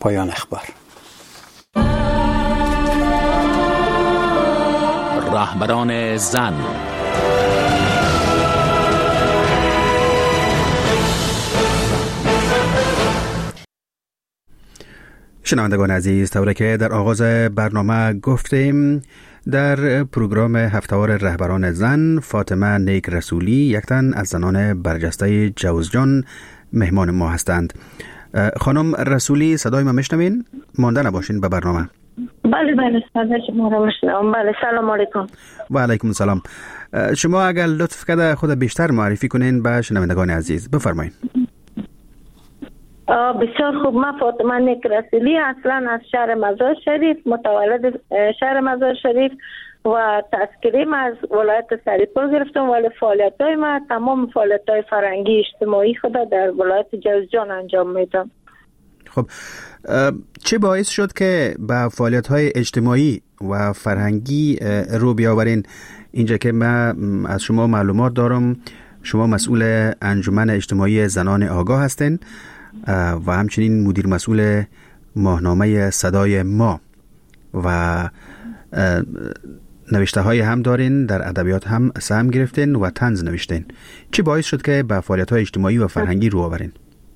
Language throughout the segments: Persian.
پایان اخبار. رهبران زن. شنوندگان عزیز، طوری که در آغاز برنامه گفتیم، در پروگرام هفته‌وار رهبران زن فاطمه نیک رسولی، یک تن از زنان برجسته جوزجان، مهمان ما هستند. خانم رسولی، صدای ما میشنوین؟ مانده نباشین به برنامه. بله صدای شما را میشنوم. بله، سلام علیکم. و علیکم السلام. شما اگر لطف کرده خود بیشتر معرفی کنین به شنوندگان عزیز، بفرمایید. بسیار خوب. من فاطمه نیک رسولی، اصلا از شهر مزار شریف، متولد شهر مزار شریف و تذکریم از ولایت سریپور گرفتم، ولی فعالیت‌های من تمام فعالیت‌های فرهنگی اجتماعی خود در ولایت جوزجان انجام میدم. خب، چه باعث شد که به فعالیت‌های اجتماعی و فرهنگی رو بیاورین؟ اینجا که من از شما معلومات دارم شما مسئول انجمن اجتماعی زنان آگاه هستین و همچنین مدیر مسئول ماهنامه صدای ما و نوشته های هم دارین، در ادبیات هم سهم گرفتین و طنز نوشتین. چی باعث شد که به فعالیت های اجتماعی و فرهنگی رو آورین؟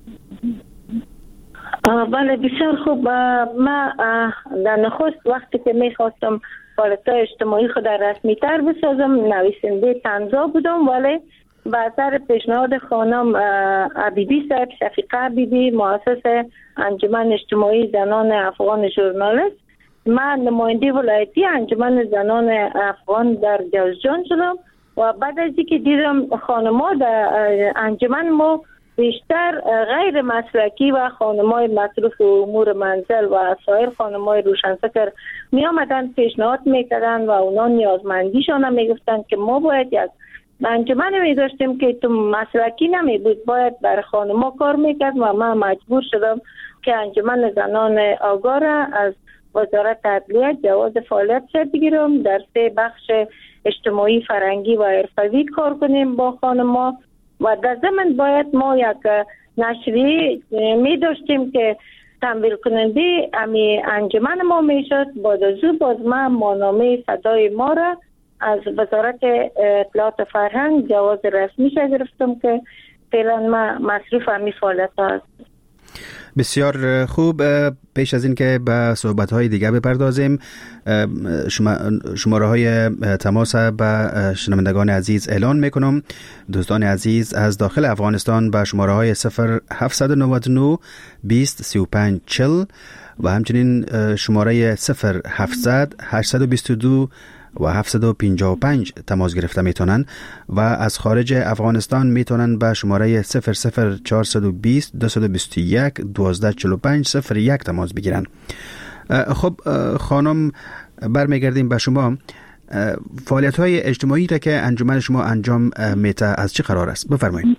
بله، بسیار خوب. من در نخست وقتی که میخواستم فعالیت های اجتماعی خود رسمی تر بسازم، نویسنده طنزا بودم، ولی به اثر پیشنهاد خانم عبیدی صاحب، شفیقه عبیدی، مؤسس انجمن اجتماعی زنان افغان ژورنالیست، من نماینده ولایتی انجمن زنان افغان در جوزجان شدم و بعد از اینکه دیدم خانم‌ها در انجمن ما بیشتر غیر مسلکی و خانم‌های مصروف امور منزل و سایر خانم‌های روشنفکر می آمدن پیشنهاد میکردن و اونا نیازمندیشان هم میگفتن که ما باید یک انجمن می داشتیم که تو مسلکی نمی بود، باید برای خانم‌ها کار میکرد و من مجبور شدم که انجمن زنان آگاه را از وزارت عدلیه جواز فعالیت بگیرم، در 3 بخش اجتماعی، فرهنگی و حرفوی کار کنیم با خانم‌ها و در ضمن باید ما یک نشریه می داشتیم که تمویل کننده امی انجمن ما می شد. باز من ماهنامه صدای ما را از وزارت اطلاعات فرهنگ جواز رسمی گرفتم که فعلا من مصروف امی فعالیت هست. بسیار خوب. پیش از این که به صحبت‌های دیگه بپردازیم، شماره‌های تماس به شنوندگان عزیز اعلان میکنم. دوستان عزیز از داخل افغانستان به شماره‌های 0799 20 35 40 و همچنین شماره 0700 822 و 755 تماس گرفته میتونن و از خارج افغانستان میتونن به شماره 00420 221 1245 01 تماس بگیرن. خب خانم، برمیگردیم به شما. فعالیت های اجتماعی را که انجمن شما انجام میده از چه قرار است؟ بفرمایید.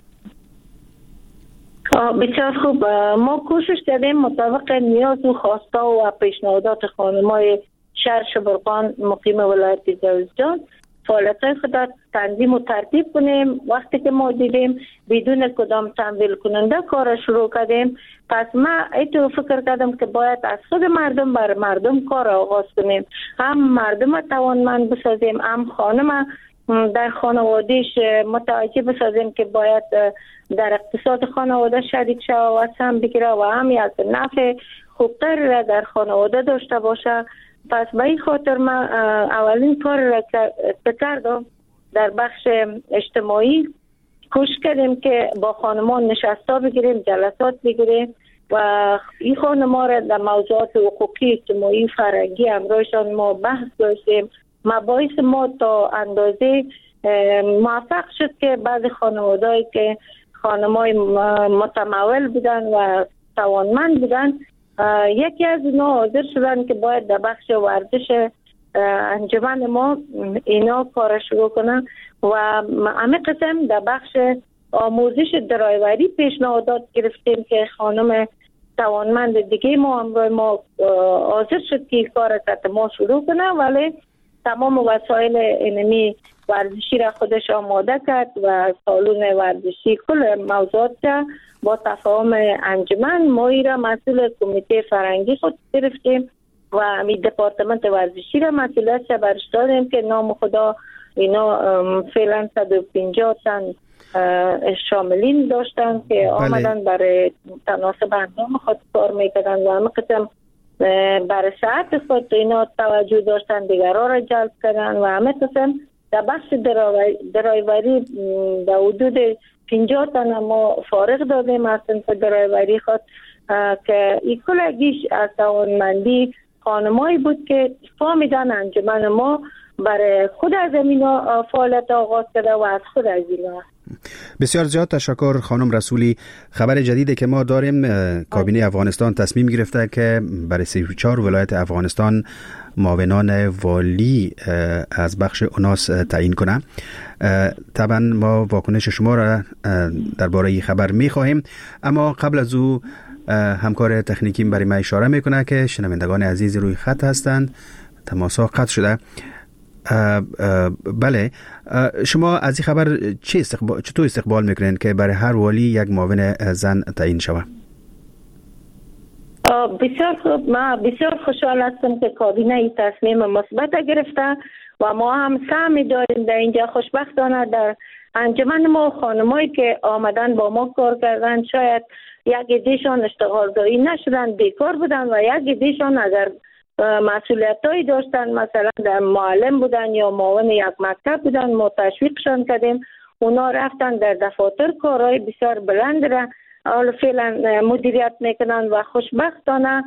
بسیار خوب. ما کوشش کردیم مطابق نیاز و خواستا و پیشنهادات خانم‌های شهر شبرغان مقیم ولایت جوزجان فعالیت‌های خود تنظیم و ترتیب کنیم. وقتی که ما دیدیم بدون کدام تمویل کننده کار شروع کردیم، پس من اینطور فکر کردم که باید از خود مردم بر مردم کار آغاز کنیم، هم مردم توانمند بسازیم، هم خانم در خانوادهش متوجه بسازیم که باید در اقتصاد خانواده شریک شود و سهم بگیره و هم یک نفع خوبتر را در خانواده داشته باشه. پس به این خاطر من اولین کار را کردم در بخش اجتماعی کوشش کردیم که با خانمان نشستا بگیریم، جلسات بگیریم و این خانمان را در موضوعات حقوقی، اجتماعی، فرهنگی همراهشان ما بحث داشتیم. مباحث ما تا اندازه موفق شد که بعضی خانوادهایی که خانمای متمول بودن و توانمند بودن، یکی از اینا حاضر شدن که باید در بخش ورزش انجمن ما اینا کار شروع کنن و همه قسم در بخش آموزش درایوری پیشنهادات گرفتیم که خانم توانمند دیگه ما همراه ما حاضر شد که کار تحت ما شروع کنه، ولی تمام وسایل اینمی ورزشی را خودش آماده کرد و سالون ورزشی کل موضوعات را با تفاهم انجمن ما را مسئول کمیته فرهنگی خود گرفتیم و همین دپارتمنت ورزشی را مسئولیتش برش دادیم که نام خدا اینا فعلا 150 تن شاملین داشتن که آمدن برای تناسب اندام خود کار میکردن و همه قسم برای صحت خود اینا توجه داشتن، دیگرها را جلب کردن و همه قسم در بخش درایوری در حدود 50 تن ما فارغ دادیم از صنف درایوری خود که این کلگیش از توانمندی خانمایی بود که فهمیدن انجمن ما برای خود از اینا فعالیت آغاز کرده و از خود از اینا. بسیار زیاد تشکر خانم رسولی. خبر جدیدی که ما داریم کابینه افغانستان تصمیم گرفته که برای 34 ولایت افغانستان معاونان والی از بخش اوناس تعیین کنه. طبعا ما واکنش شما را درباره این خبر می‌خواهیم، اما قبل از او همکار تکنیکی برای ما اشاره میکنه که شنوندگان عزیز روی خط هستند، تماس‌ها قطع شده. بله، شما از این خبر چطور استقبال میکنین که برای هر والی یک معاون زن تعیین شود؟ بسیار خوب، ما بسیار خوشحال هستم که کابینه این تصمیم مثبت گرفته و ما هم سعی داریم در اینجا. خوشبختانه در انجمن ما خانمایی که آمدن با ما کار کردن شاید یک عده‌شان اشتغالزایی نشدن، بیکار بودن و یک عده‌شان اگر مسئولیتایی داشتن، مثلا در معلم بودن یا معاون یک مکتب بودن، ما تشویقشان کردیم، اونا رفتن در دفاتر کارهای بسیار بلند را حالا فعلا مدیریت میکنن و خوشبختانه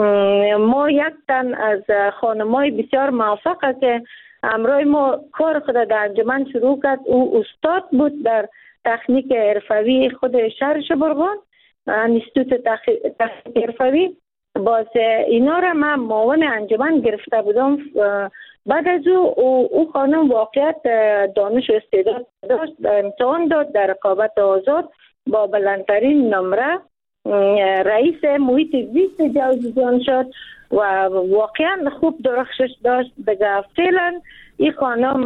ما یک تن از خانمای بسیار موفقه که امروز ما کار خود در انجمن شروع کرد. او استاد بود در تکنیک حرفوی خود شهر شبرغان، انستیتوت تکنیک حرفوی. باز اینا را من معاون انجمن گرفته بودم. بعد از او خانم واقعیت دانش و استعداد داشت، امتحان داد در رقابت آزاد با بلندترین نمره رئیس محیط زیست جوزجان شد و واقعا خوب درخشش داشت. دیگه فعلا این خانم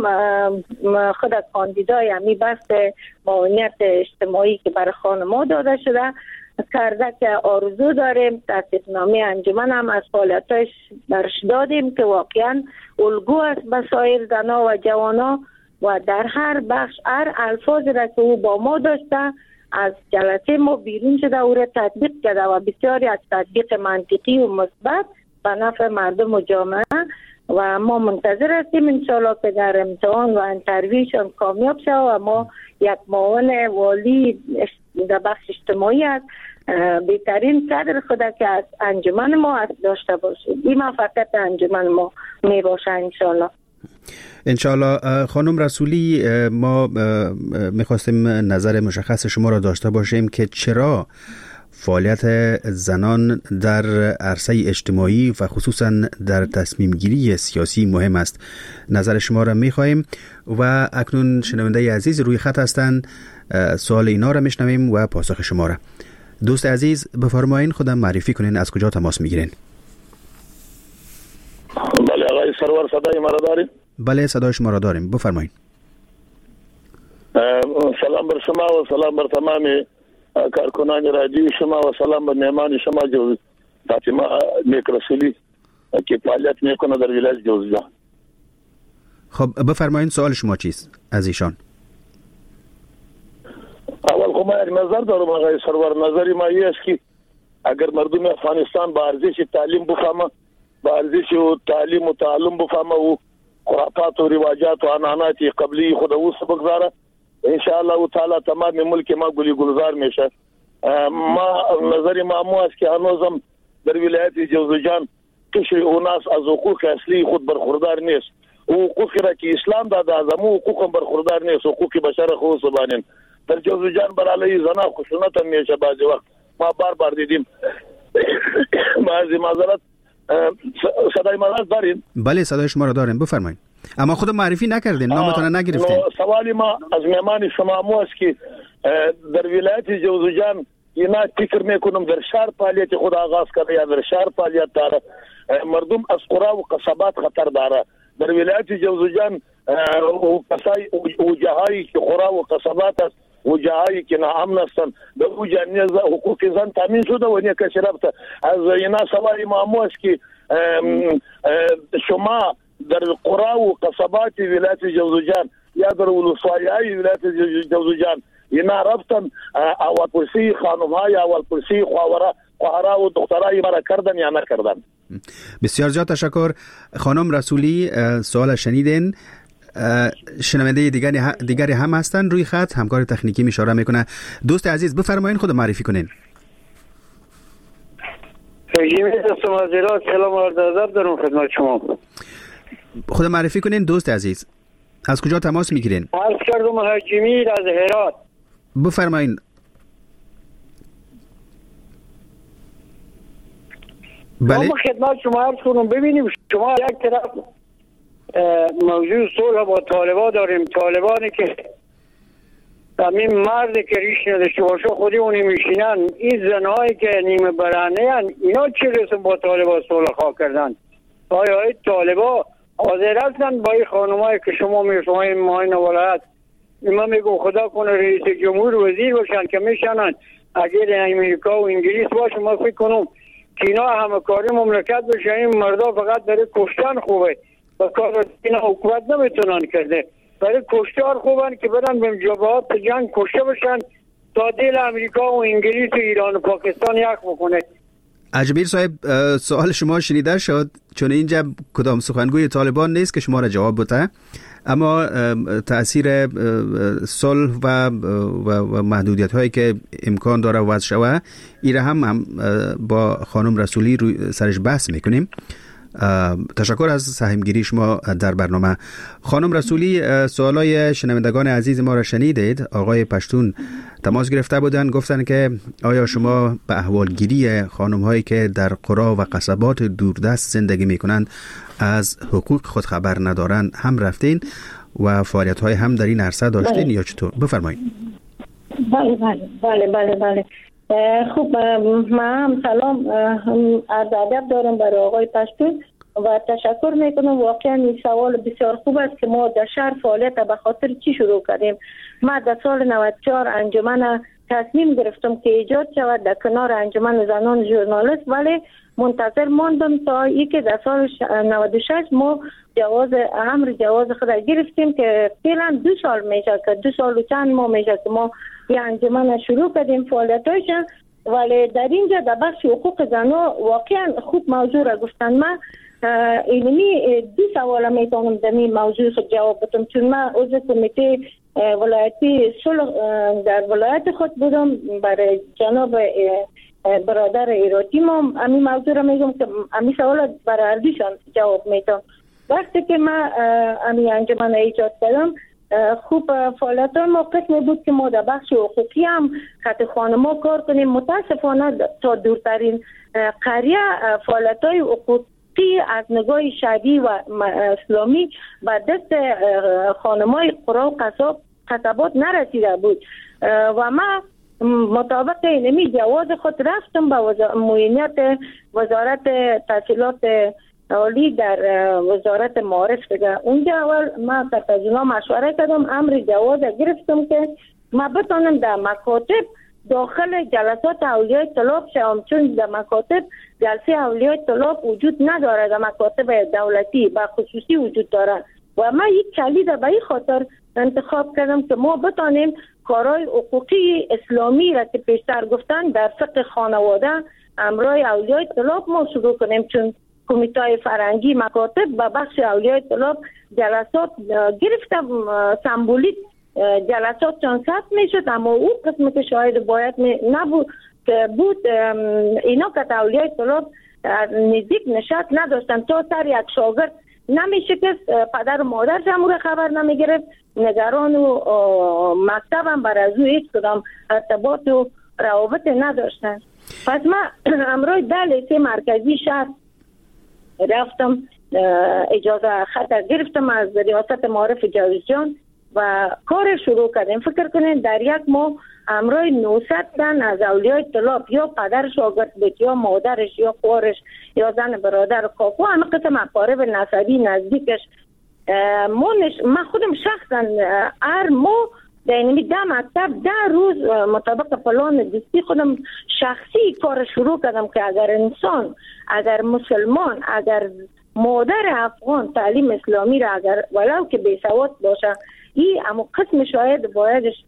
خود کاندیدای همی بحث معاونیت اجتماعی که برای خانم‌ها داده شده کرده که آرزو داریم تصدیقنامه انجمن هم از فعالیتش برش دادیم که واقعا الگو است به سایر زنها و جوانا و در هر بخش هر الفاظ را که او با ما داشته از جلسه ما بیرون شده او را تطبیق کرده و بسیاری از تطبیق منطقی و مثبت به نفع مردم و جامعه و ما منتظر هستیم انشاءالله که در امتحان و انترویوشان کامیاب شد و ما یک معاون والی در بخش اجتماعی است بهترین صدر خدا که از انجمن ما داشته باشیم. این موفقیت انجمن ما می باشه انشاءالله. انشاءالله. خانم رسولی، ما میخواستیم نظر مشخص شما را داشته باشیم که چرا فعالیت زنان در عرصه اجتماعی و خصوصا در تصمیم گیری سیاسی مهم است. نظر شما را میخواهیم و اکنون شنونده عزیز روی خط هستند. سوال اینا را میشنویم و پاسخ شما را. دوست عزیز بفرمایین، خودم معرفی کنین، از کجا تماس میگیرین؟ بله آقای سرور، صدای ما را دارید؟ بله صدای شما را داریم، بفرمایین. سلام بر شما و سلام بر تمام کارکنان رادیو شما و سلام بر مهمان شما جو فاطمه نیک رسولی که فعالیت میکنه در ولایت جوزجان. خب بفرمایین سوال شما چیست از ایشان؟ اول خب من نظر دارم آقای سرور، نظری ما این است که اگر مردم افغانستان با ارزش تعلیم بفهمه، با ارزش تعلیم و تعلم بفهمه و خرافات و رواجات و عنعنات قبلی خود او بگذاره، ان شاء الله تعالی تمام ملک ما گلی گلزار میشه. ما نظری ما مو است که هنوزم در ولایت جوزجان قشر اوناس از حقوق اصلی خود برخوردار نیست. حقوقی را که اسلام داده از امو حقوق برخوردار نیست، حقوق بشر خود سبانین در جوزجان برای زنان خشونت هم میشه. بعضی وقت ما بار دیدیم. بعضی معذرت، صدای ما دارین؟ بله صدای شما را داریم، بفرمایید. اما خود معرفی نکردین، نامتون نگرفتین. سوالی ما از مهمان شما مو است که در ولایت جوزجان اینا فکر میکنم در شهر فعالیت خود آغاز کرده یا در شهر فعالیت داره، مردم از قرا و قصبات خطر داره. در ولایت جوزجان و جاهایی که قرا و قصبات است و جاهایی که ناامن هستند به او جنیز حقوق زن تامین شده و نه کسی رفته از اینا سوال امامو است که شما در قرى و قصبات ولایت جوزجان یا در ولسوالی‌های ولایت جوزجان اینا رفتن اول پرسی خانم‌های اول پرسی خواهرها و دخترای مرا کردن یا نکردن. بسیار زیاد تشکر خانم رسولی. سوال شنیدین. شنونده دیگری هم هستن روی خط، همکار تکنیکی اشاره میکنه. دوست عزیز بفرمایید خود معرفی کنین. سلام و عرض ادب دارم خدمت شما. خود معرفی کنین دوست عزیز. از کجا تماس میگیرین؟ عرض کردم حاجی از هرات. بفرمایید. بله. ما خدمت شما عرض کنم ببینیم شما یک طرف موضوع صلح با طالبان داریم، طالبانی که همین مرد که ریش نداشته باشه خودی اونی میشینن، این زنهایی که نیمه برهنه هن اینا چه رسم با طالبان صلح خواه کردن؟ آیا طالبان حاضر هستن با این خانمایی که شما میفهمین ماین ولایت من میگم خدا کنه رئیس جمهور وزیر باشن که میشنن اگر امریکا و انگلیس باشه ما فکر کنم که اینا همه کاری مملکت بشه، این مردا فقط داره کشتن خوبه و کار اینا حکومت نمیتونن کرده، برای کشتار خوبن که برن به جبهات جنگ کشته بشن تا دل امریکا و انگلیس و ایران و پاکستان یک بکنه. اجمیر صاحب سوال شما شنیده شد، چون اینجا کدام سخنگوی طالبان نیست که شما را جواب بده، اما تأثیر صلح و محدودیت هایی که امکان داره وضع شوه ایره هم با خانم رسولی روی سرش بحث میکنیم. تشکر از سهمگیری شما در برنامه. خانم رسولی سوالای شنوندگان عزیز ما را شنیدید. آقای پشتون تماس گرفته بودن، گفتن که آیا شما به احوالگیری خانم هایی که در قرى و قصبات دوردست زندگی میکنند از حقوق خود خبر ندارن هم رفتین و فعالیت های هم در این عرصه داشتین یا چطور؟ بفرمایید. بله. خوب، من سلام عرض ادب دارم برای آقای پشتون و تشکر میکنم. واقعا این سوال بسیار خوب است که ما در شهر فعالیت به خاطر چی شروع کردیم. ما در سال 94 انجمن تصمیم گرفتم که ایجاد شود در کنار انجمن زنان ژورنالیست، ولی منتظر ماندم تا اینکه در سال 96 ما جواز خود گرفتیم که فعلا 2 سال میشه که 2 سال و چند ماه میشه که ما یه انجمن شروع کردیم فعالیتاش، ولی در اینجا در بخش حقوق زنان واقعا خوب موضوع را گفتن. من اینمی 2 سوال میتونم در این موضوع خود جواب بدم، چون من عضو کمیته ولایتی صلح در ولایت خود بودم برای جناب برادر ایراتی. ما همین موضوع را میگم که همین سوال برای اردیشان جواب میتونم. وقتی که من همین انجمن ایجاد کردم خوب فعالیت ما قسم بود که ما در بخش حقوقی هم خط خانما کار کنیم. متاسفانه تا دورترین قریه فعالیت های حقوقی از نگاه شعبی و اسلامی به دست خانمای قرى و قصبات نرسیده بود و ما مطابق اینمی جواز خود رفتم به معینیت وزارت تحصیلات عالی در وزارت معارف دیگه. اونجا اول ما تجربه مشوره کردم، امر جواز گرفتم که ما بتونم در مکاتب داخل جلسات اولیای طلاب شوم، چون در مکاتب جلسه اولیای طلاب وجود نداره، در مکاتب دولتی و خصوصی وجود داره و ما یک کلید به این خاطر انتخاب کردم که ما بتونیم کارهای حقوقی اسلامی را که پیشتر گفتن در فقه خانواده امرای اولیای طلاب ما شروع کنیم، چون کمیته فرنگی مکاتب و بخش اولیای طلاب جلسات گرفتم سمبولیک جلسات چون ثبت میشد، اما اون قسم که شاید باید نبود که بود اینا که اولیای طلاب نزدیک نشست نداشتن تا سر یک شاگرد نمیشه که پدر و مادرش هم خبر نمیگرفت، نگران و مکتب هم بر از او هیچ کدام ارتباط و روابط نداشتن. پس من امروز در لیسه مرکزی شهر رفتم، اجازه خط گرفتم از ریاست معارف جوزجان و کار شروع کردیم. فکر کنین در یک ماه امروز 900 تن از اولیای طلاب یا پدر شاگرد بود یا مادرش یا خواهرش یا زن برادر و کاکو همه قسم اقارب نسبی نزدیکش من خودم شخصا هر ماه یعنی 10 مکتب 10 روز مطابق پلان دستی خودم شخصی کار شروع کردم که اگر انسان، اگر مسلمان، اگر مادر افغان تعلیم اسلامی را اگر ولو که بی‌سواد باشه این اما قسم شاید بایدش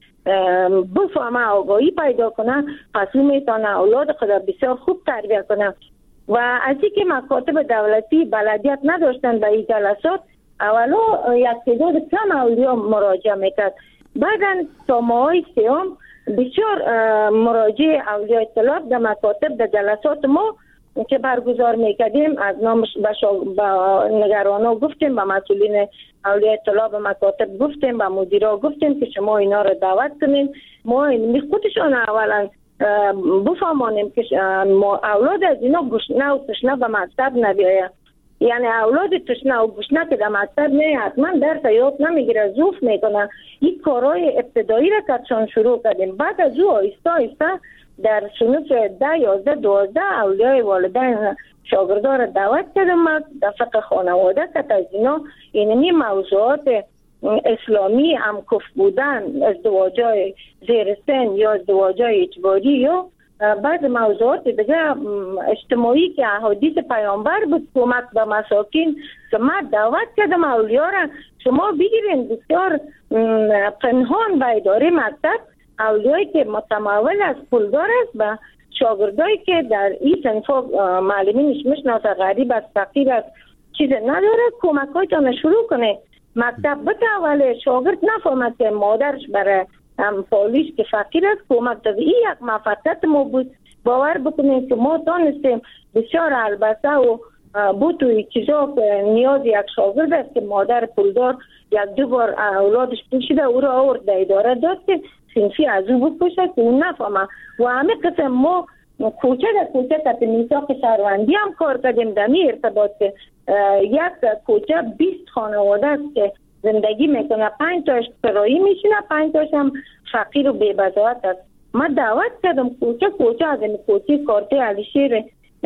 بفهمه، آگاهی پیدا کنه، پس او میتونه اولاد خود بسیار خوب تربیت کنه. و از اینکه مکاتب دولتی بلدیت نداشتن به این جلسات، اولا یک تعداد کم اولیا مراجعه میکرد، بعدا تا ماهای سیام بسیار مراجع اولیاء طلاب در مکاتب در جلسات ما که برگزار میکردیم از نام با نگرانا گفتیم، با مسئولین اولیاء طلاب مکاتب گفتیم، با مدیرا گفتیم که شما اینا رو دعوت کنین، ما خودشان اولا بفهمانیم که اولاد از اینا گشنه و تشنه به مکتب نبیاید. یعنی اولاد تشنه و گشنه که در مکتب نه حتما درس یاد نمیگیره، زوف میکنه. این کارهای ابتدایی را که شروع کردیم، بعد از او آیسته آیسته در صنف 10 11 12 اولیای والدین شاگردا را دعوت کردم در فقه خانواده که از اینا اینمی موضوعات اسلامی همکف بودن، ازدواجای زیر سن یا ازدواجای اجباری یا بعض موضوعات دیگه اجتماعی که احادیث پیامبر بود، کمک به مساکین، که من دعوت کردم اولیا را شما بگیرین. بسیار پنهان به اداره مکتب اولیایی که متمول از پولدار است و شاگردایی که در این صنفا معلمینش میشناسه، غریب است، فقیر است، چیز نداره، کمک هایتان شروع کنه. مکتب بتاوله شاگرد نفهمد که مادرش برای فالیش که فقیر است کمک داده. این یک موفقیت ما بود. باور بکنید که ما دانستیم بسیار البته و بود توی چیزا که نیاز یک شاگرد است که مادر پولدار 1-2 بار اولادش پوشیده او را آورد در اداره داد که صنفی از او بکشه که اون نفهمه. و همه قسم ما کوچه در کوچه تحت میثاق شهروندی هم کار کردیم. در می ارتباط که یک کوچه 20 خانواده است که زندگی میکنه، 5 تاش کرایی میشینه، 5 تاش هم فقیر و بی‌بضاعت است. من دعوت کردم کوچه از این کوچه کارته علیشیر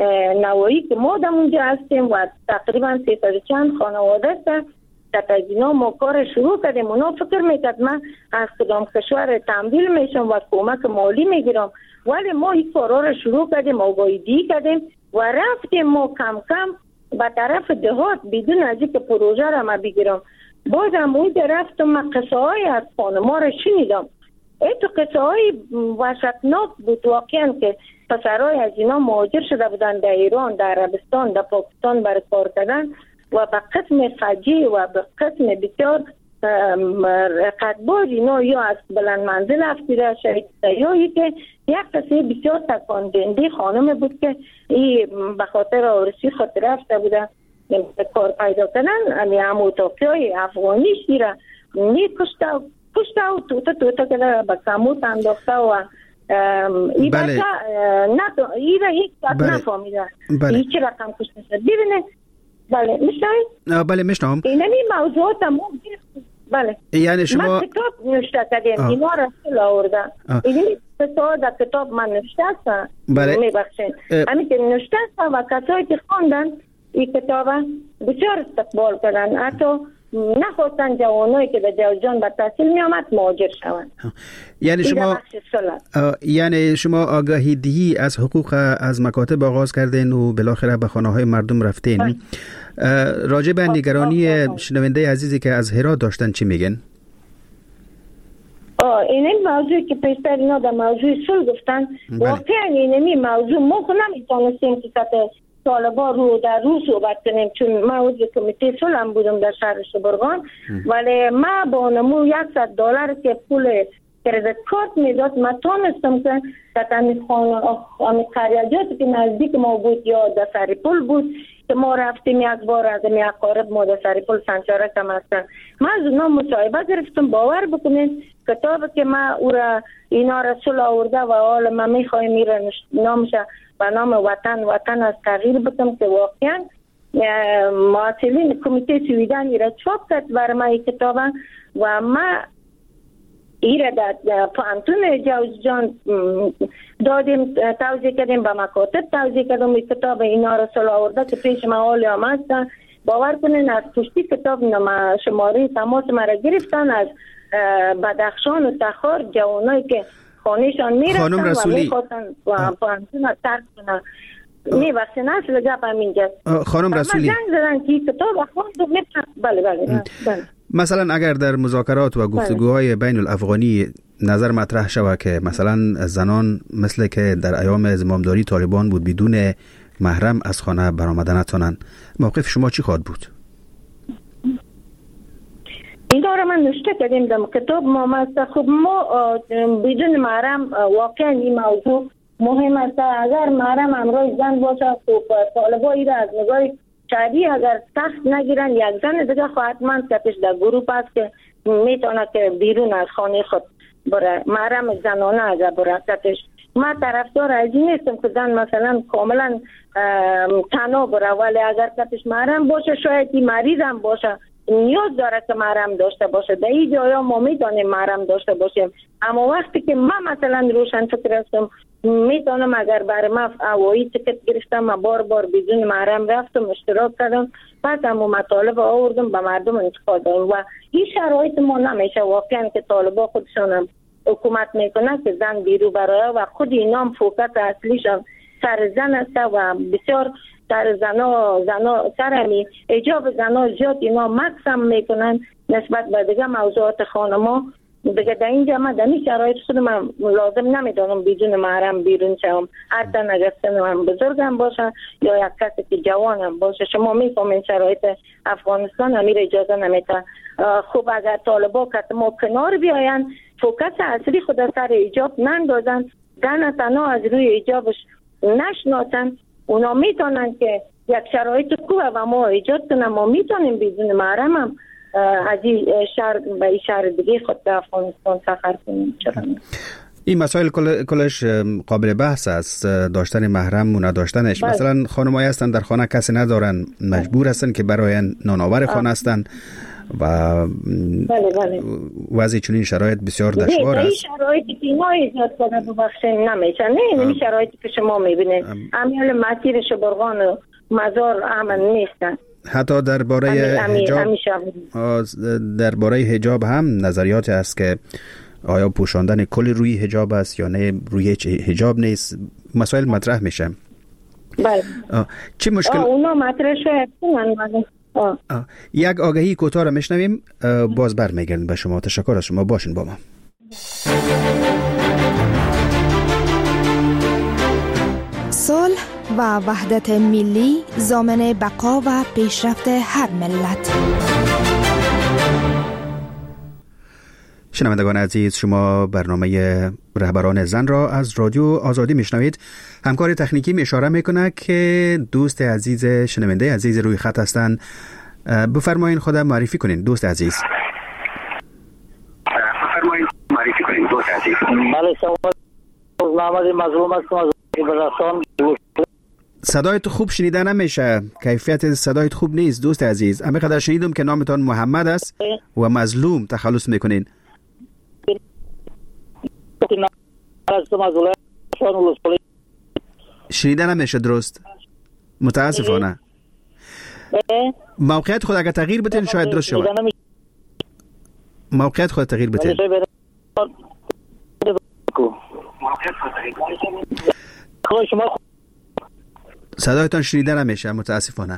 نوایی که ما در اونجا هستیم و تقریبا 300 چند خانواده است که از اینا ما کار شروع کردیم. اونا فکر میکرد من از کدام کشور تمویل میشم و کمک مالی میگیرم، ولی ما این کارا رو شروع کردیم، آگاهی کردیم و رفتیم ما کم کم به طرف دهات بدون از اینکه پروژه را ما بگیرم. بازم اون رفتم من قصه های از خانما را شنیدم. این تو قصه های وحشتناک بود واقعا که پسرهای از اینا مهاجر شده بودن در ایران، در عربستان، در پاکستان برای کار کردن و به قسم فجیع و به قسم بسیار قدباز اینا یا از بلند منزل افتیده شهید یا ای که یک قصه بسیار تکاندهنده خانم بود که این به خاطر آرسی خود رفته بوده کار پیدا کردن. همو تاقیای افغانی شیره کشته و توتا که به کموت انداخته و این بچه این را یک بات نفهمیده هیچ رقم کشته شد. ببینه بله میشنوید؟ بله میشنوم. اینمی موضوعات هم بله یعنی شما من کتاب نوشته کردیم اینا را سل آوردم. اینمی در کتاب من نوشته هستم میبخشین همین که نوشته هستم و کسایی که خوندن این کتاب بسیار استقبال کردن، حتی نخواستن جوانایی که به جوزجان به تحصیل می آمد مهاجر شوند. یعنی شما آگاهی دهی از حقوق از مکاتب آغاز کردین و بالاخره به خانه های مردم رفتین. راجع به نگرانی شنونده عزیزی که از هرات داشتن چی میگن؟ این موضوعی که پیشتر اینا در موضوع صلح گفتن واقعا اینمی موضوع ما خود نمیتونستیم که طالبا رو در رو صحبت کنیم، چون من عضو کمیته صلح هم بودم در شهر شبرغان، ولی ما با نمو $100 که پول کردیت کارت میداد من تونستم که در همین قریجاتی که نزدیک ما بود یا در سریپل بود که ما رفتیم یک بار از این اقارب ما در سریپل سنچارک هم هستن، من از اونا مصاحبه گرفتم. باور بکنید کتابی که من او را اینا را صلح آورده و حالا من میخوایم این را نامشه به نام وطن از تغییر بکنم که واقعا معطلین کمیته سویدن را چاپ کرد برای من این کتاب و ما این را در پانتون جوزجان دادیم، توضیح کردیم به مکاتب توضیح کردیم این کتاب اینا را صلح آورده که پیش من حالی هم هستن. باور کنین از پشتی کتاب شماره تماس مرا گرفتن از بدخشان و تخار جوانایی که خانهشان میرفتن و میخواستن پانتون ترک کنن. نه وقتی نسل گپ همینجاست. خانم رسولی جنگ زدن که کتاب خواند و بله. مثلا اگر در مذاکرات و گفتگوهای بین الافغانی نظر مطرح شود که مثلا زنان مثل که در ایام زمامداری طالبان بود بدون محرم از خانه برآمدن نتونن، موقف شما چی خواهد بود؟ این داره من نوشته کردیم در کتاب ما خب ما بدون محرم واقعا این موضوع مهم است. اگر محرم همراه زن باشه خب طالبایی را از نگاه شادی اگر سخت نگیرن یک زن دیگه حتما کتش در گروه است که میتونه که بیرون از خانه خود بره. محرم زنانه اگر بره کتش ما طرفدار از این نیستم که زن مثلا کاملا تنها بره، ولی اگر کتش محرم باشه شاید این مریض هم باشه نیاز داره که محرم داشته باشه. در این جایا ما میتونیم محرم داشته باشیم، اما وقتی که من مثلا روشن فکر هستم میتونم اگر برای ما هوایی تکت گرفتم و بار بدون محرم رفتم اشتراک کردم پس هم مطالب آوردم به مردم انتقاد دادم و این شرایط ما نمیشه واقعا که طالبا خودشان هم حکومت میکنه که زن بیرو برای و خود اینا هم فوکس اصلیشان سر زن است و بسیار سر زنا سرمی ایجاب زنا زیاد اینا مقسم میکنن نسبت به دیگه موضوعات خانما. دیگه در اینجا من در این شرایط خودم لازم نمیدانم بدون محرم بیرون شم، حتی اگر سنم بزرگم باشه یا یک کسی که جوانم باشه. شما میفهمین شرایط افغانستان امیر اجازه نمیده. خوب اگر طالبا که ما کنار بیاین فوکس اصلی خود سر ایجاب نندازن، زن تنها از روی ایجابش نشناسن، اونا میتونن که یک شرایط خوبه و ما ایجاد کنن. ما میتونیم بدون محرم هم از این شهر به این شهر دیگه خود به افغانستان سفر کنیم. این مسائل کلش قابل بحث است، داشتن محرم و نداشتنش. مثلا خانمایی هستن در خانه کسی ندارن، مجبور هستن که برای نانآور خانه هستن و وضع چنین شرایط بسیار دشوار است. این شرایطی که ما ایجاد کنه ببخشید نمیشه. نه این شرایطی که شما میبینید امیال مسیر شبرغان و مزار امن نیستن. حتی درباره حجاب هم نظریات است که آیا پوشاندن کل روی حجاب است یا نه روی حجاب نیست. مسائل مطرح میشه. بله. چه مشکل؟ اونا مطرح شد. یک آگهی کوتاه را میشنویم، باز برمیگردیم به شما. تشکر از شما، باشین با ما. صلح و وحدت ملی ضامن بقا و پیشرفت هر ملت. شنوندگان عزیز، شما برنامه رهبران زن را از رادیو آزادی میشنوید. همکار تکنیکی می اشاره میکنه که دوست عزیز شنونده عزیز روی خط هستند. بفرمایید خودم معرفی کنین دوست عزیز. بله سلام، مظلوم هستم از برسان. صدای تو خوب شنیده نمیشه، کیفیت صدایت خوب نیست دوست عزیز. همه قدر شنیدم که نامتان محمد است و مظلوم تخلص میکنین. شنیده نمیشه درست، متاسفانه. موقعیت خود اگر تغییر بتین شاید درست شود. موقعیت خود تغییر بتین. صدایتان شنیده نمیشه متاسفانه.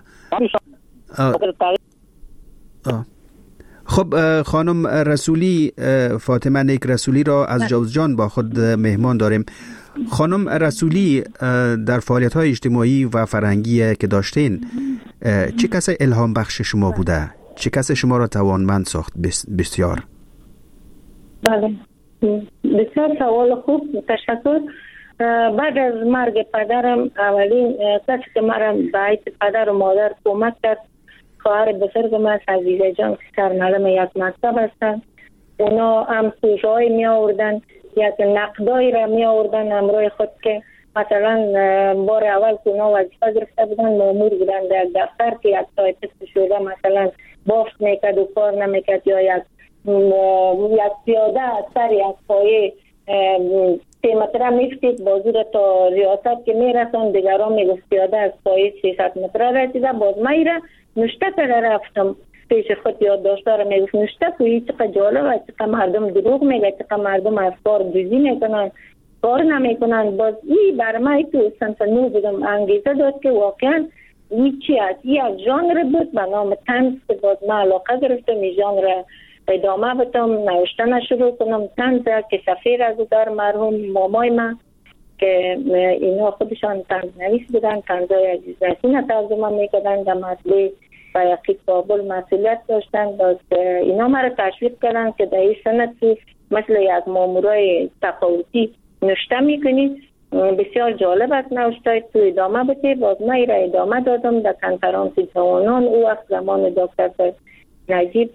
خب خانم رسولی، فاطمه نیک رسولی را از جوزجان با خود مهمان داریم. خانم رسولی، در فعالیت‌های اجتماعی و فرهنگی که داشتین چه کسی الهام بخش شما بوده؟ چه کسی شما را توانمند ساخت؟ بسیار. بله، بسیار سوال خوب، تشکر. بعد از مرگ پدرم اولین کسی که مرا به حیث پدر و مادر کمک کرد خواهر بزرگم است، عزیزه جان، که سرمعلم یک مکتب هستند. اونا هم سوژه‌ای می آوردن، یک نقدایی را می آوردن همراه خود که مثلا بار اول که اونا وظیفه گرفته بودن مامور بودن در دفتر که یک تایپیست شده مثلا بافت میکرد و کار نمیکرد، یا یک پیاده از سر یک پایه 3 متره میفتید بازو را تا ریاست که میرسن، دیگران میگفت پیاده از پایه 300 متره رسیده، باز من را نشته کرده رفتم پیش خود یادداشت‌ها رو می‌نوشته که این چقدر جالبه، چقدر مردم دروغ میگه، چقدر مردم افکار دوزی میکنن، کار نمیکنن. باز این برای من تو سنتنو بودم انگیزه داد که واقعا این چی است. این از ژانر بود به نام طنز که باز من علاقه گرفتم این ژانر ادامه بدم، نوشتن شروع کنم. طنز که سفیر از در مرحوم مامای من که اینا خودشان طنز نویس بودن، طنزهای عزیزرسین ترجمه میکردن در مطبوع و یکی کابل مسئولیت داشتن. باز اینا مرا تشویق کردن که در این سنت مثل یک مامورای تفاوتی نوشته میکنید، بسیار جالب است نوشته، تو ادامه بده. باز من را ادامه دادم در کنفرانس جوانان. او وقت زمان دکتر نجیب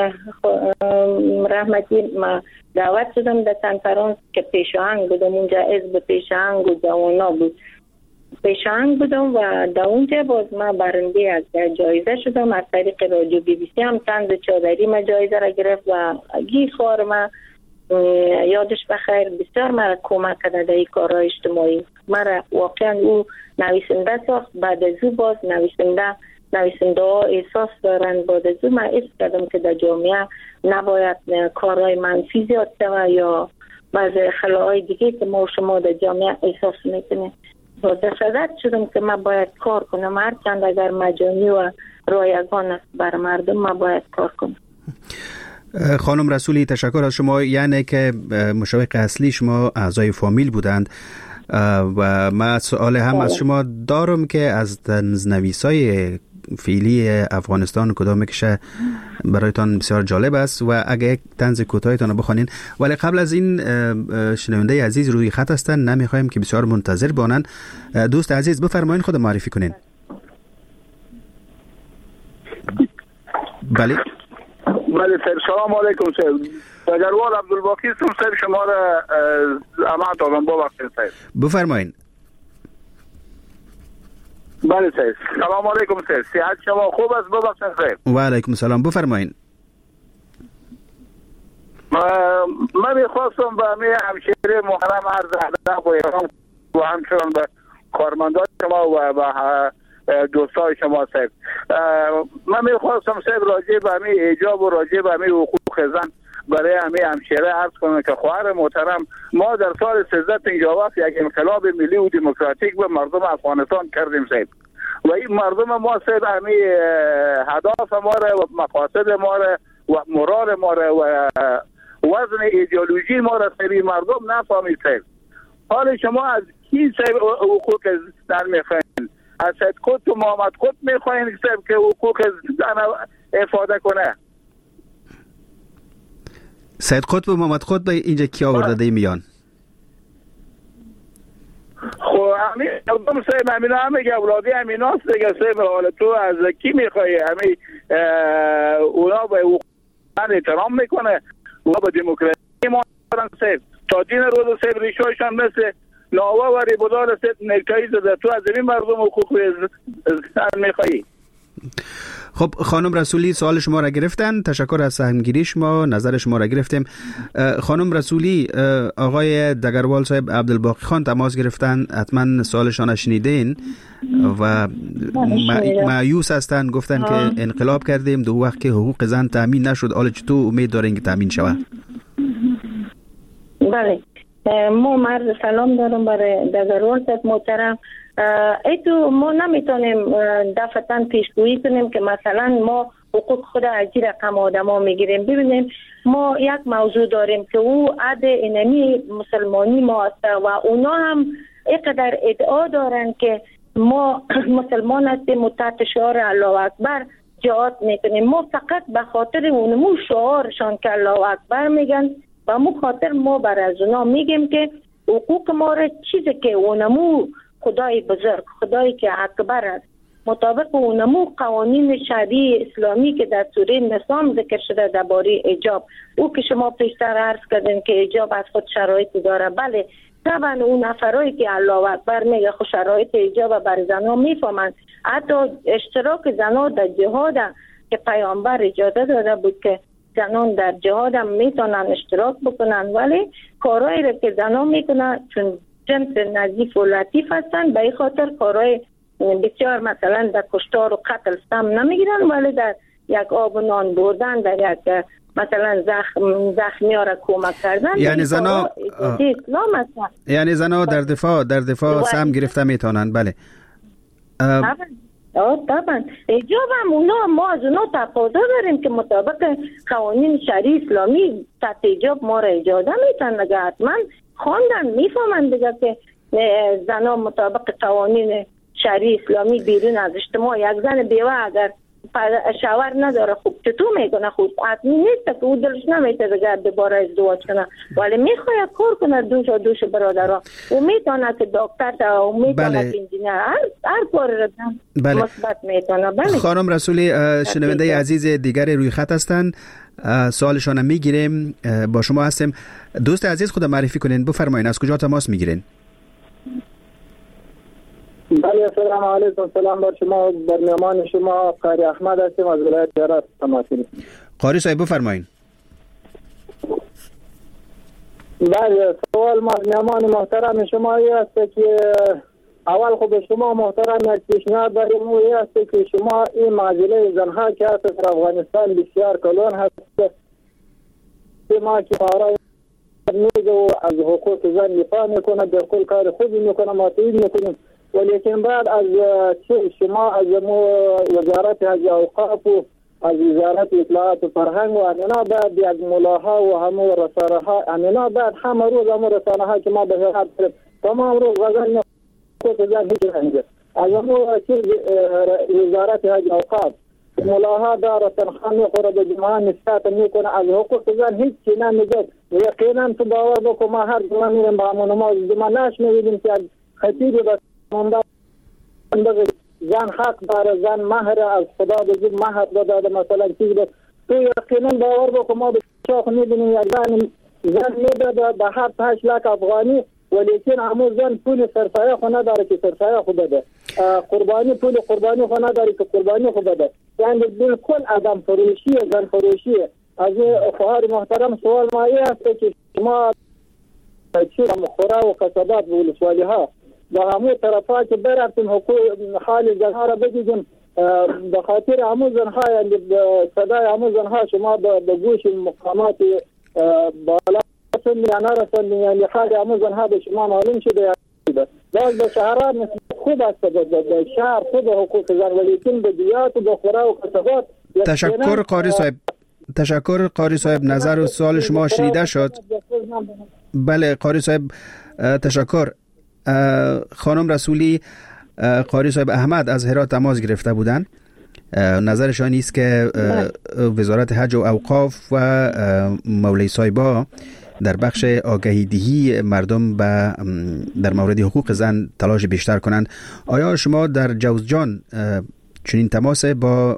رحمتی ما دعوت شدم در کنفرانس که پیشاهنگ بودم، اونجا حزب پیشاهنگ و جوانا بود، پیشاهنگ بودم و در اونجا باز ما برنده از جایزه شدم. از طریق رادیو بی بی سی هم طنز چادری ما جایزه را گرفت و گی خوار ما یادش بخیر بسیار مرا کمک کرده در این کارهای اجتماعی. مرا واقعا او نویسنده ساخت. بعد از او باز نویسنده ها احساس دارند. بعد از او من حس کردم که در جامعه نباید کارهای منفی زیاد شود یا بعض خلاهای دیگه که ما و شما در جامعه احساس میکنیم. باز صدت شدم که من باید کار کنم، هرچند اگر مجانی و رایگان است بر مردم من باید کار کنم. خانم رسولی تشکر از شما. یعنی که مشوق اصلی شما اعضای فامیل بودند و من سوال هم از شما دارم که از طنزنویسای فعلی افغانستان کدام کشه برایتان بسیار جالب است و اگه یک طنز کوتاهتان بخوانین. ولی قبل از این شنونده عزیز روی خط هستن، نمیخوایم که بسیار منتظر بانن. دوست عزیز بفرمایین خود معرفی کنین. بله بله سلام علیکم سید دگروال عبدالباقی سید شما را امانت آدم با وقت سید بفرمایین. بله سید سلام علیکم سید، صحت شما خوب است؟ ببخشید سید. و علیکم السلام، بفرمایین. من میخواستم به همه همشهری محترم عرض ادب و احترام و همچنان به کارمندان شما و به دوستای شما سید. من میخواستم سید راجع به همه ایجاب و راجع به همه حقوق زن برای همه همشهری عرض کنم که خواهر محترم ما در سال 1357 یک انقلاب ملی و دموکراتیک به مردم افغانستان کردیم سید و این مردم ما سید همه هدف ما را و مقاصد ما را و مراد ما را و وزن ایدئولوژی ما را سید مردم نفهمید سید. حال شما از کی سید حقوق زن میخواین؟ از سید قطب و محمد قطب میخواین که حقوق زن افاده کنه؟ سید قطب و محمد قطب اینجا کی آورده میان؟ خب همین مردم سید همینا همه اولادی همیناست دیگه سید. حالا تو از کی میخوایی؟ همین اونا به حقوق زن احترام میکنه و به دموکراسی ما سید تا دین روز سید ریشایشان مثل ناوا و ریبودار سید نکتایی زده. تو از این مردم حقوق زن میخوایی؟ خب خانم رسولی سوال شما را گرفتن. تشکر از سهمگیری شما، نظر شما را گرفتیم. خانم رسولی آقای دگروال صاحب عبدالباقی خان تماس گرفتن، حتما سوالشان شنیدین و مایوس هستن. گفتن که انقلاب کردیم دو وقت که حقوق زن تامین نشد، حالا چطور امید دارین که تامین شود؟ بله ما مرد سلام دارم برای دگروال صاحب محترم. ایتو ما نمیتونیم دفعتاً پیشگویی کنیم که مثلا ما حقوق خود از این رقم آدم ها میگیریم. ببینیم ما یک موضوع داریم که او عد اینمی مسلمانی ما است و اونا هم اینقدر ادعا دارن که ما مسلمان هستیم و تحت شعار الله اکبر جهاد میکنیم. ما فقط به خاطر اونمو شعارشان که الله اکبر میگن و مو خاطر ما بر از اونا میگیم که حقوق ما را چیزی که اونمو خدای بزرگ، خدایی که اکبر است، مطابق اونمو قوانین شرعی اسلامی که در سوره نظام ذکر شده درباره حجاب، او که شما پیشتر عرض کردین که حجاب از خود شرایط داره. بله طبعا اون نفرایی که الله اکبر میگه خود شرایط حجاب بر زنها میفهمند. حتی اشتراک زنها در جهاد که پیامبر اجازه داده بود که زنان در جهاد هم میتونن اشتراک بکنن، ولی کارهایی را که زنها میکنن چون جنس نظیف و لطیف هستن به این خاطر کارهای بسیار مثلا در کشتار و قتل سم نمیگیرن، ولی در یک آب و نان بردن، در یک مثلا زخمی ها را کمک کردن. یعنی زنا اسلام است. یعنی زنا در دفاع سهم گرفته میتونن. بله طبعا ایجاب هم ما از اونا تقاضا داریم که مطابق قوانین شرعی اسلامی تحت ایجاب ما را اجازه میتن. نگه حتما خواندن میفهمن دیگه که زنا مطابق قوانین شرعی اسلامی بیرون از اجتماع، یک زن بیوه اگر شوهر نداره خوب چطور میکنه؟ خوب حتمی نیست که او دلش نمیته دیگه دوباره ازدواج کنه، ولی میخواد کار کنه دوش برادرها. او میتونه که دکتر تا، او میتونه که انجینیر، هر کار را مثبت میتونه. بله خانم رسولی، شنونده عزیز دیگر روی خط هستند، سوالشان میگیریم. با شما هستیم. دوست عزیز خود معرفی کنین، بفرمایید از کجا تماس میگیرین؟ بله سلام علیکم. سلام بر شما، بر مهمان شما قاری احمد هستیم از ولایت هرات تماس میگیریم. قاری صاحب بفرمایید. بله سوال ما مهمان محترم شما است که اول خود شما محترم یک پیشنهاد داریم، او است که شما این معضله زنها که هست در افغانستان بسیار کلان هست، ما که برای میگه و از حقوق زن دفاع میکنه، در کل کار خوبی میکنه، ما تایید میکنیم، ولیکن بعد از شما از وزارت حج اوقاف و از وزارت اطلاعات و فرهنگ و امینا بعد یک ملاها و همه رسانه ها امینا بعد همه روز همه رسانه ها که ما به هرات تمام روز غزل حقوق زن هیچ رنگه از همه وزارت حج اوقاف ملاها داره تنخواه میخوره به جمعه نسبت میکنه، از حقوق زن هیچ چی نمیگه. یقینا تو باور بکن ما هر جمعه میریم با همون نماز جمعه نشنویدیم که خطیبی به زن حق داره، زن مهر از خدا بزرگ مهر داده مثلا چیز ده. تو یقینا باور بکن ما به شاخ میبینیم یک زن میداده به هر 8 لک افغانی، ولیکن همون زن پول سرسایه خو نداره که سرسایه خو بده، قربانی پول قربانی خو نداره که قربانی خو بده. یعنی بالکل آدم فروشیه، زن فروشیه. از خواهر محترم سوال ما این است که شما چیز مخوره و کسبات و ولسوالی ها با همون طرفا که برفتیم حقوق حال زنها را بگیدیم، به خاطر همون زنها یعنی صدای همون زنها شما به گوش مقامات بالا سندی یا نرسندی، یعنی حال همون زنها به شما معلوم شده. باز به شهرها خوب است، به شهر خوب حقوق زن، ولیکن به دیات و به خوره و کسبات. تشکر قاری صاحب. تشکر قاری صاحب، نظر و سوال شما شنیده شد. بله قاری صاحب تشکر. خانم رسولی، قاری صاحب احمد از هرات تماس گرفته بودن. نظرشان است که وزارت حج و اوقاف و مولوی صاحبا در بخش آگهی دهی مردم در مورد حقوق زن تلاش بیشتر کنند. آیا شما در جوزجان چنین تماس با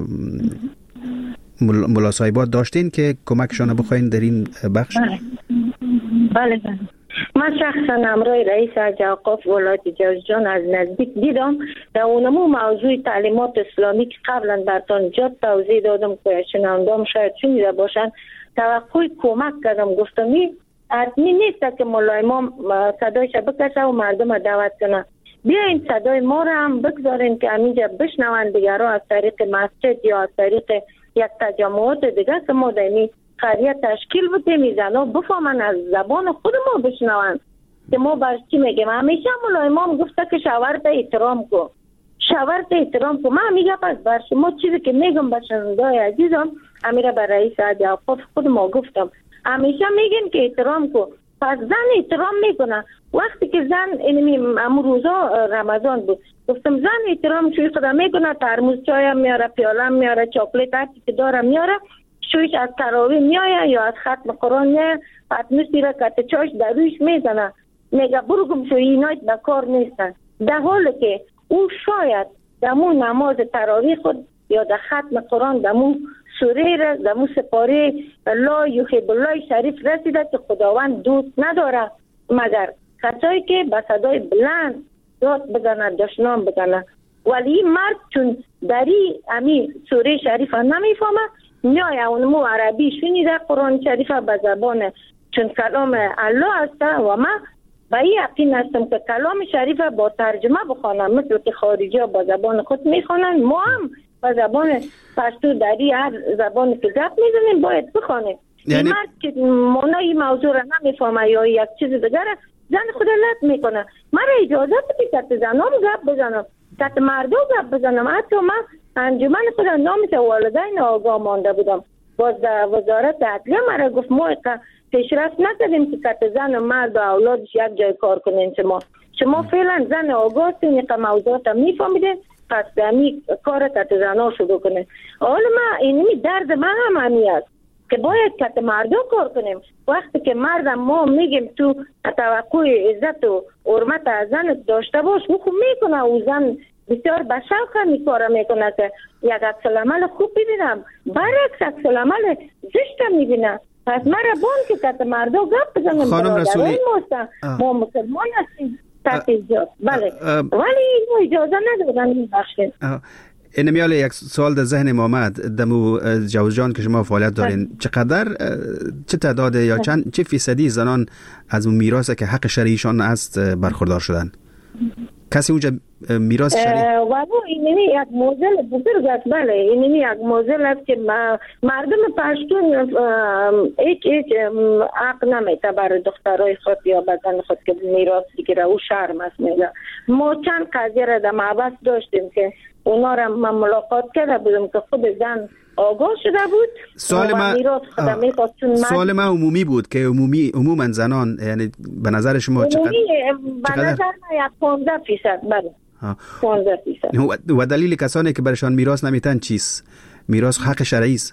ملا صاحبا داشتین که کمکشان بخواین در این بخش؟ بله. من شخصا همراه رئیس حج اوقاف ولایت جوزجان از نزدیک دیدم. در اونمو موضوع تعلیمات اسلامی که قبلا براتون جا توضیح دادم که شنوندام شاید شنیده باشن، توقع کمک کردم. گفتم حتمی نیست که مولای ما صدایش بکشه و مردم دعوت کنه، بیاین صدای ما را هم بگذارین که همینجا بشنوند دیگرها از طریق مسجد یا از طریق یک تجمعات دیگه که ما دایمی قریه تشکیل بودیم، زنها بفهمن از زبان خود ما بشنوند که ما برش چی میگیم. همیشه مولای امام گفته که شوهرت احترام کو، شوهرت احترام کو. من میگم پس بر شما چیزی که میگم به شنوندای عزیزم امیره بر رئیس حج اوقاف خود ما گفتم، همیشه میگین که احترام کو. پس زن احترام میکنه. وقتی که زن امو روزا رمضان بود گفتم زن احترام شوی خدا میکنه، ترموز چای هم میاره، پیاله هم میاره، چاکلیت هرچی که داره میاره، شویش از تراویح میایه یا از ختم قرآن میایه، پتنوس میره کت چاش در رویش میزنه، میگه برو گم شو، اینایت به کار نیستن. در حالی که او شاید دمو نماز تراویح خود یا در ختم قرآن دمو سوره را دمو سپاره لا یحب الله شریف رسیده که خداوند دوست نداره مگر کسایی که به صدای بلند داد بزنه، دشنام بزنه. ولی این مرد چون دری امی سوره شریف نمیفهمه، میای اونمو عربی شنیده قرآن شریف به زبان چون کلام الله است و من به این یقین هستم که کلام شریف با ترجمه بخوانم، مثل که خارجی ها با زبان خود میخوانن، ما هم و زبان پشتو دری هر زبانی که گپ میزنیم باید بخوانیم. یعنی مرد که معنای موضوع را نمیفهمه یا یک چیز دیگر زن خود لط میکنه. من اجازه بدید که زنام گپ بزنم، که مردم گپ بزنم. حتی من انجمن خود نامت والدین آگاه مانده بودم. باز وزارت عدلیه مرا گفت ما پیشرفت نکردیم که زن و مرد و اولادش یک جای کار کنین. شما فعلا زن آگاه هستین که موضوعات میفهمیدین، پس همی کار که زنها شروع کنین. حالا من اینمی درد من هم همی است که باید که مردم کار کنیم. وقتی که مردم ما میگیم تو توقع عزت و حرمت از زن داشته باش، او خوب میکنه. او زن بسیار بشوق می کار میکنه که یک عکس العمل خوب ببینم، برعکس عکس العمل زشت میبینه. پس من ربان که مردم گپ بزنم. خانم رسولی ما مسلمان هستیم تحتیجات، بله، ولی اینو اجازه ندادن این بخشید. این میاله یک سوال در ذهن ما آمد. دمو جوز جان که شما فعالیت دارین، چقدر چه تعداد یا چه فیصدی زنان از اون میراثی که حق شرعیشان است برخوردار شدن؟ کسی اونجا میراث شرعی؟ والا اینمی یک موزل بزرگ است. بله، اینمی یک موزل است که مردم پشتون هیچ حق نمیده برای دخترای خود یا بدن خود که میراث بگیره. او شرم است میگه. ما چند قضیه را در معبد داشتیم که اونا را من ملاقات کرده بودم که خود زن آگاه شده بود. سوال من عمومی بود که عموما زنان، یعنی به نظر شما چقدر؟ به نظر من 15%. بله 15%. و دلیل کسانی که برشان میراث نمیتن چیست؟ میراث حق شرعی است.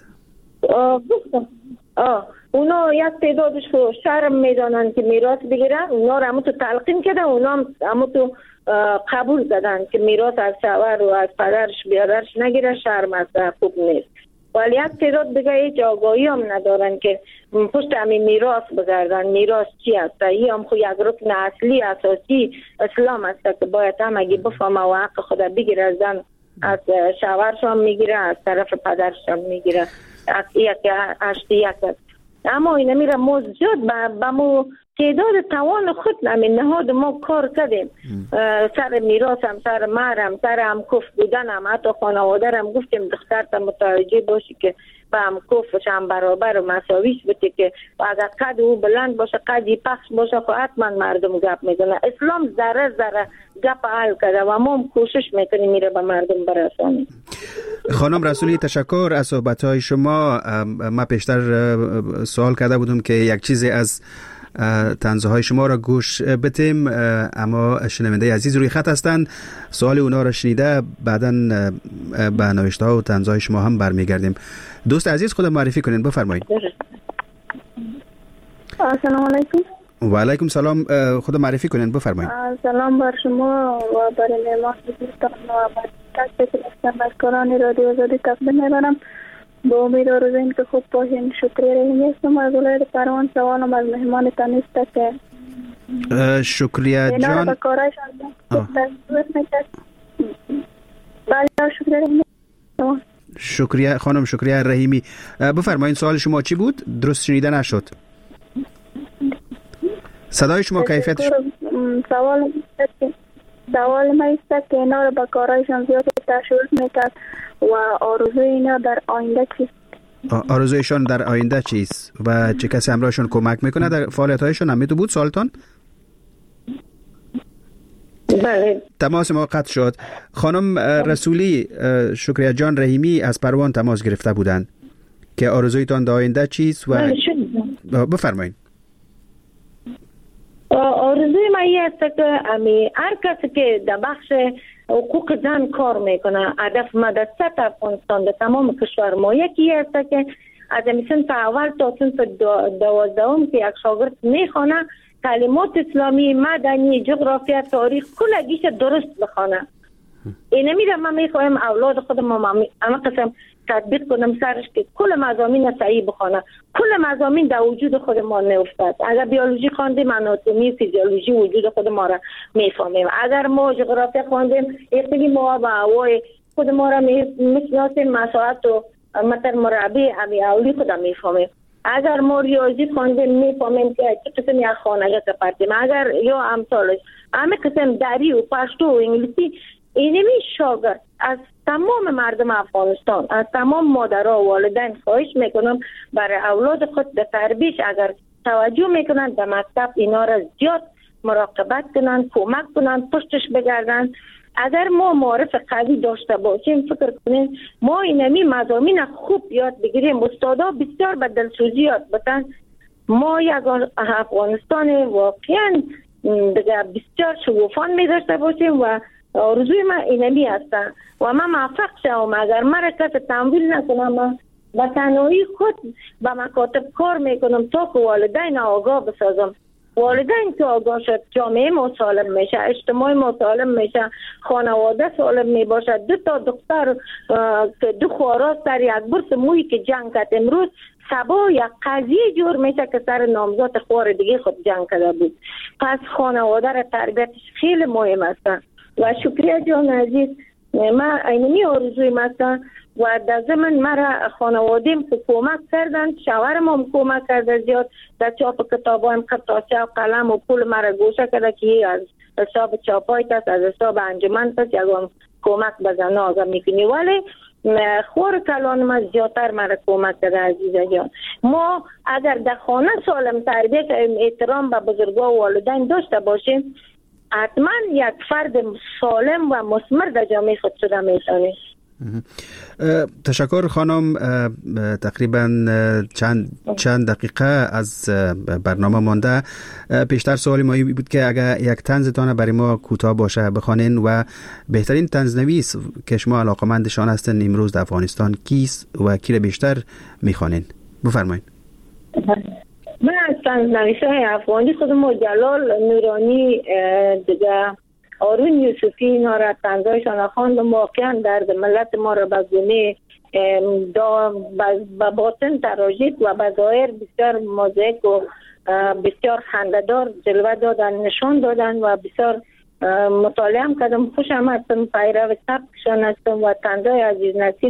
اونا یک تعدادش شرم میدانن که میراث بگیرن. اونا را همون تو تلقین کردن، اونا همون تو قبول دادن که میراث از شوهر و از پدرش بیادرش نگیره، شرم است، خوب نیست. ولی یک تعداد دیگه هیچ آگاهی هم ندارن که پشت همین میراث بگردن. میراث چی است؟ این هم خود یک رکن اصلی اساسی اسلام است که باید هم اگه بفهمه و حق خود بگیره. از زن از شوهرش هم میگیره، از طرف پدرش هم میگیره. از یک اشتی است. اما این میره موجود به مو تعداد توان خود همین نهاد ما کار کردیم. سر میراث هم، سر مهر هم، سر هم کف بودن هم، حتی خانواده هم گفتیم دختر تا متوجه باشی که با هم کفش هم برابر و مساویش بده که اگر قد او بلند باشه قدی پخش باشه خب حتما مردم گپ میزنه. اسلام ذره گپ حل کرده و ما هم کوشش میکنیم میره به مردم برسانیم. خانم رسولی تشکر از صحبت‌های شما. ما پیشتر سوال کرده بودم که یک چیزی از طنزهای شما را گوش بدیم، اما شنونده عزیز روی خط هستند. سوال اونا را شنیده بعداً به نوشته ها و طنزهای شما هم برمیگردیم. دوست عزیز خود معرفی کنین، بفرمایید. السلام علیکم. و علیکم سلام. خود معرفی کنین، بفرمایید. سلام بر شما و برای مهمان دوستان و تک تک بازیگران رادیو آزادی تقدیم می‌کنم. با امید آرزویم که خوب باشین. شکریه رحیمی هستم از ولایت پروان. سوالم از مهمان تنیست که شکریه جان. شکریه خانم، شکریه رحیمی. بفرمایید سوال شما چی بود؟ درست شنیده نشد. صدای شما کیفیتش سوال ما است که اینا رو به کارایشان زیاد تشویق میکرد و آرزوی اینا در آینده چیست؟ آرزویشان در آینده چیست و چه کسی همراهشون کمک میکنه در فعالیت‌هایشون؟ هم بود سوالتان؟ بله. تماس ما قطع شد. خانم رسولی، شکریه جان رحیمی از پروان تماس گرفته بودند که آرزویتان در آینده چیست و بفرمایید. آرزوی من است که هر کسی که در بخش حقوق زن کار میکنه، هدف ما در سطح افغانستان در تمام کشور ما یکی است که از صنف اول تا صنف 12 که یک شاگرد میخونه کلمات اسلامی، مدنی، جغرافیا، تاریخ کلگیش درست بخونه. اینه میره ما میخوایم اولاد خودم اما قسم تطبیق کنم سرش که کل مضامین صحیح بخونه. کل مضامین در وجود خود ما نیفتد. اگر بیولوژی خواندیم آناتومی فیزیولوژی وجود خود ما را میفهمیم. اگر ما جغرافیا خواندیم اقلیم ما و هوای خود ما را میشناسیم، مساحت و متر مربع اولی خود میفهمیم. اگر ما ریاضی خواندیم میفهمیم که چه قسم یک خانه سپردیم. اگر یا امثالش همه قسم دری و پشتو و انگلیسی اینمی شاگرد از تمام مردم افغانستان، از تمام مادرها و والدین خواهش میکنم برای اولاد خود در تربیت اگر توجه میکنن در مکتب اینا را زیاد مراقبت کنن، کمک کنن، پشتش بگردن. اگر ما معارف قوی داشته باشیم، فکر کنین ما اینمی مضامین خوب یاد بگیریم، استادا بسیار به دلسوزی یاد بدن، ما یک افغانستان واقعا دیگه بسیار شگوفان می داشته باشیم و آرزوی من اینمی هستن و من موفق شوم. اگر من کس تمویل نکنم، با تنهایی خود به مکاتب کار میکنم تا که والدین آگاه بسازم. والدین که آگاه شد، جامعه ما سالم میشه، اجتماع ما سالم میشه، خانواده سالم میباشه. 2 تا دختر که 2 خوارا سر یک برس مویی که جنگ کرد، امروز سبا یک قضیه جور میشه که سر نامزاد خوار دیگه خود جنگ کرده بود. پس خانواده را تربیتش خیلی مهم است و شکریه جان عزیز. من اینمی آرزوی مثلا و در زمن مرا خانوادیم که کمک کردن، شوهرم هم کمک کرده زیاد در چاپ کتاب هم خطاچه و قلم و پول مرا گوشه کرده که از حساب چاپایت است، از حساب انجمن است، یکم کمک بزنه آگه میکنی. ولی خور کلان ما زیادتر مرا کمک کرده عزیزه جان. ما اگر در خانه سالم تربیت احترام به بزرگا و والدین داشته باشیم، حتما یک فرد سالم و مثمر در جامعه خود شده میتونه. تشکر خانم. تقریبا چند دقیقه از برنامه مانده. پیشتر سوالی ما بود که اگر یک طنزتان برای ما کوتاه باشه بخوانین و بهترین طنزنویس که شما علاقمندشان هستن امروز در افغانستان کیست و کی را بیشتر میخوانین؟ بفرمایید. من از طنزنویس‌های افغانی خودم جلال نورانی دیگه آرون یوسفی اینا را طنزایشان خواندم. واقعا درد ملت ما را به گونه به باطن تراژید و به ظاهر بسیار موزیک و بسیار خنده‌دار جلوه دادن، نشان دادن و بسیار مطالعه کردم. خوشم هستم، پیرو سبکشان هستم و طنزای عزیز نسیم